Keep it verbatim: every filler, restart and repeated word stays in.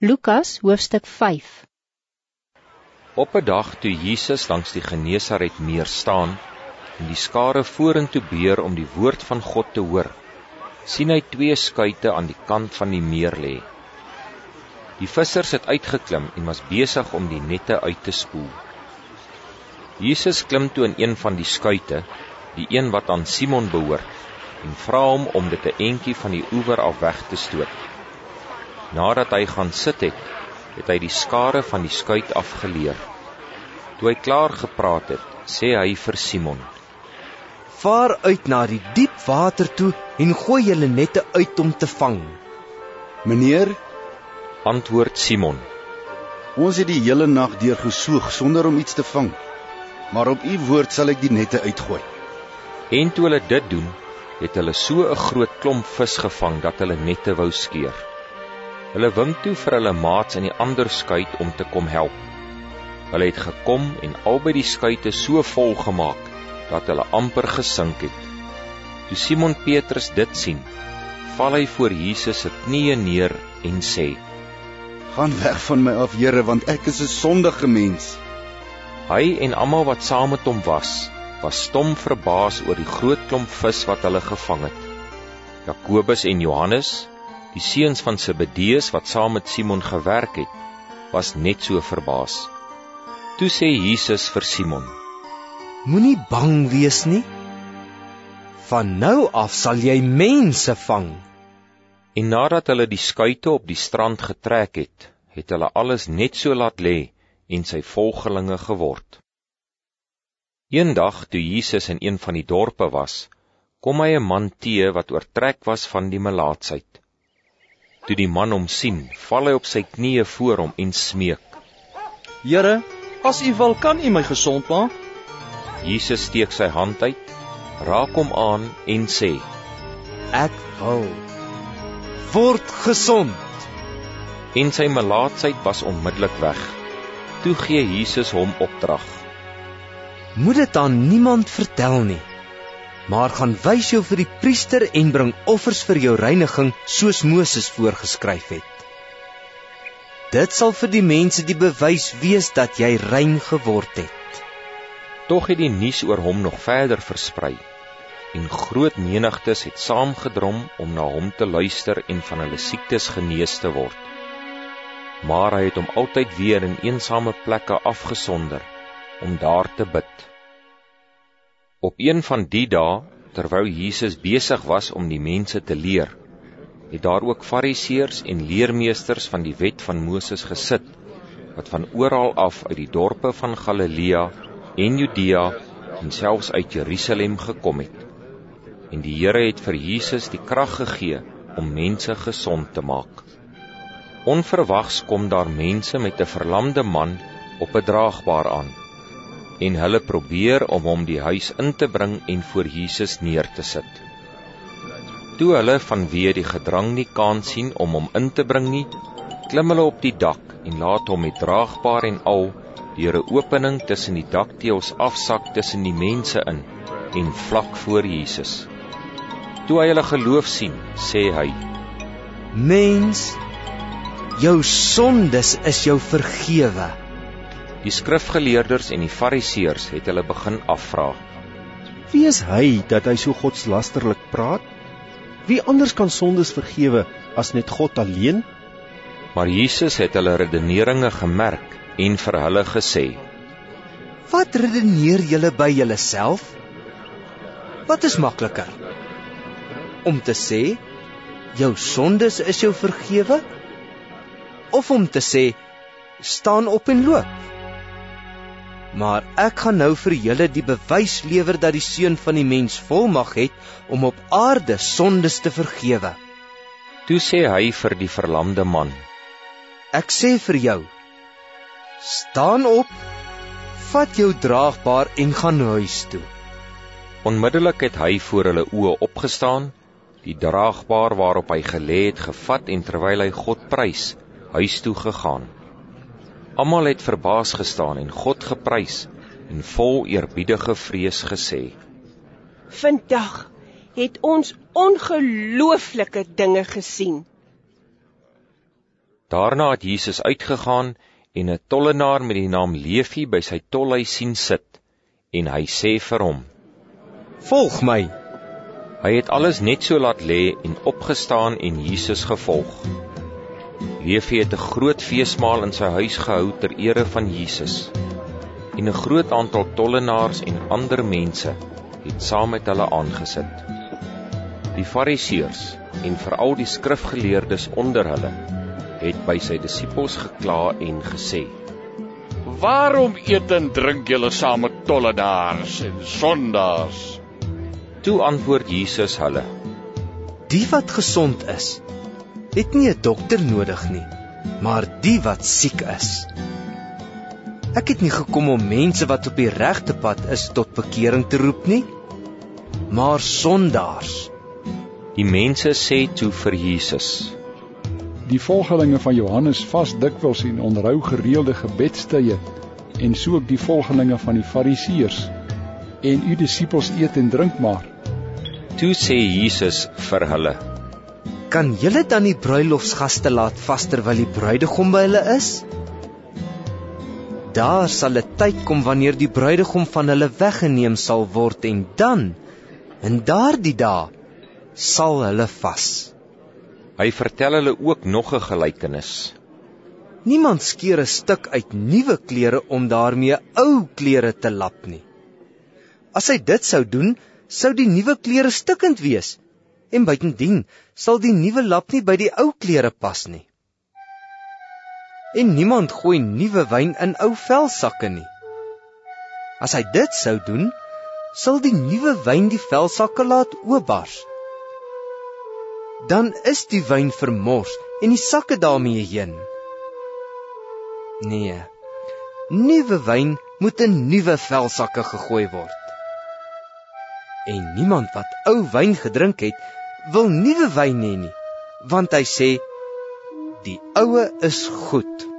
Lukas hoofstuk vyf. Op 'n dag toe Jesus langs die Genesaret meer staan en die skare vorentoe beer om die woord van God te hoor, sien hy twee skuite aan die kant van die meer lê. Die vissers het uitgeklim en was besig om die nette uit te spoel. Jesus klim toe in een van die skuite, die een wat aan Simon behoort, en vra hom om dit 'n entjie van die oewer af weg te stoot. Nadat hy gaan sit het, het hy die skare van die skuit afgeleer. Toe hy klaar gepraat het, sê hy vir Simon: Vaar uit na die diep water toe en gooi julle nette uit om te vang. Meneer, antwoord Simon, ons het die hele nag deur gesoog sonder om iets te vang, maar op u woord sal ek die nette uitgooi. En toe hulle dit doen, het hulle so 'n groot klomp vis gevang dat hulle nette wou skeer. Hulle wink toe vir hulle maats in die ander skuit om te kom help. Hulle het gekom en albei die skuite so vol gemaak, dat hulle amper gesink het. Toe Simon Petrus dit sien, val hy voor Jesus se knieë neer en sê: Gaan weg van my af, Here, want ek is 'n sondige mens. Hy en almal wat saam met hom was, was stom verbaas oor die groot klomp vis wat hulle gevang het. Jakobus en Johannes, die seuns van Zebedeus wat saam met Simon gewerk het, was net so verbaas. Toe sê Jesus vir Simon: Moenie bang wees nie. Van nou af sal jy mense vang. En nadat hulle die skuite op die strand getrek het, het hulle alles net so laat lê en sy volgelinge geword. Eendag toe Jesus in een van die dorpe was, kom hy 'n man teë wat oortrek was van die melaatsheid. Toe die man hom sien, val hy op sy knieë voor hom en smeek: Here, as u wil, kan u my gesond maak? Jesus steek sy hand uit, raak hom aan en sê: Ek wil. Word gesond. En sy melaatsheid was onmiddellik weg. Toe gee Jesus hom opdrag: Moet dit aan niemand vertel nie, maar gaan wys jou vir die priester en bring offers vir jou reiniging, soos Moses voorgeskryf het. Dit sal vir die mense die bewys wees dat jy rein geword het. Tog het die nuus oor hom nog verder versprei, en groot menigtes het saamgedrom om na hom te luister en van hulle siektes genees te word. Maar hy het hom altyd weer in eensame plekke afgesonder, om daar te bid. Op een van die dae, terwyl Jesus besig was om die mense te leer, het daar ook fariseërs en leermeesters van die wet van Moses gesit, wat van oral af uit die dorpe van Galilea en Judea en selfs uit Jerusalem gekom het. En die Here het vir Jesus die krag gegee om mense gesond te maak. Onverwags kom daar mense met 'n verlamde man op 'n draagbaar aan, en hulle probeer om hom die huis in te bring en voor Jesus neer te sit. Toe hulle vanweë die gedrang nie kans sien om hom in te bring nie, klim hulle op die dak en laat hom met draagbaar en al deur 'n opening tussen die dakteëls afsak tussen die mense in en vlak voor Jesus. Toe hy hulle geloof sien, sê hy: Mens, jou sondes is jou vergewe. Die skrifgeleerders en die fariseërs het hulle begin afvra: Wie is hy dat hy so godslasterlik praat? Wie anders kan sondes vergewe as net God alleen? Maar Jesus het hulle redeneringe gemerk en vir hulle gesê: Wat redeneer julle by julleself? Wat is makliker? Om te sê, jou sondes is jou vergewe? Of om te sê, staan op en loop? Maar ek gaan nou vir julle die bewys lewer dat die Seun van die Mens volmag het om op aarde sondes te vergewe. Toe sê hy vir die verlamde man: Ek sê vir jou, staan op, vat jou draagbaar en gaan huis toe. Onmiddellik het hy voor hulle oë opgestaan, die draagbaar waarop hy gelê het gevat en terwyl hy God prys, huis toe gegaan. Almal het verbaas gestaan en God geprys en vol eerbiedige vrees gesê: Vandag het ons ongelooflike dinge gesien. Daarna het Jesus uitgegaan en 'n tollenaar met die naam Levi by sy tolhuis sien sit, en hy sê vir hom: "Volg my." Hy het alles net so laat lê en opgestaan en Jesus gevolg. Levi het 'n groot feesmaal in sy huis gehou ter ere van Jesus, en 'n groot aantal tollenaars en ander mense het saam met hulle aangesit. Die Fariseërs en veral die skrifgeleerdes onder hulle het by sy disippels gekla en gesê: "Waarom eet en drink julle saam met tollenaars en sondaars?" Toe antwoord Jesus hulle: "Die wat gesond is, het nie 'n dokter nodig nie, maar die wat siek is. Ek het nie gekom om mense wat op die regte pad is tot bekering te roep nie, maar sondaars." Die mense sê toe vir Jesus: "Die volgelinge van Johannes vas dikwels en onderhou gereelde gebedstye, en so ook die volgelinge van die Fariseërs, en u disippels eet en drink maar." Toe sê Jesus vir hulle: "Kan julle dan die bruilofsgaste laat vas terwyl die bruidegom by hulle is? Daar sal 'n tyd kom wanneer die bruidegom van hulle weggeneem sal word, en dan, in daardie dae, sal hulle vas." Hy vertel hulle ook nog 'n gelykenis. Niemand skeer 'n stuk uit nuwe klere om daarmee ou klere te lap nie. As hy dit sou doen, sou die nuwe klere stikkend wees, en buitendien sal die nuwe lap nie by die ou klere pas nie. En niemand gooi nuwe wyn in ou velsakke nie. As hy dit sou doen, sal die nuwe wyn die velsakke laat oopbars. Dan is die wyn vermors en die sakke daarmee heen. Nee, nuwe wyn moet in nuwe velsakke gegooi word. En niemand wat ou wyn gedrink het, wil nuwe wyn hê nie, want hy sê, die oue is goed.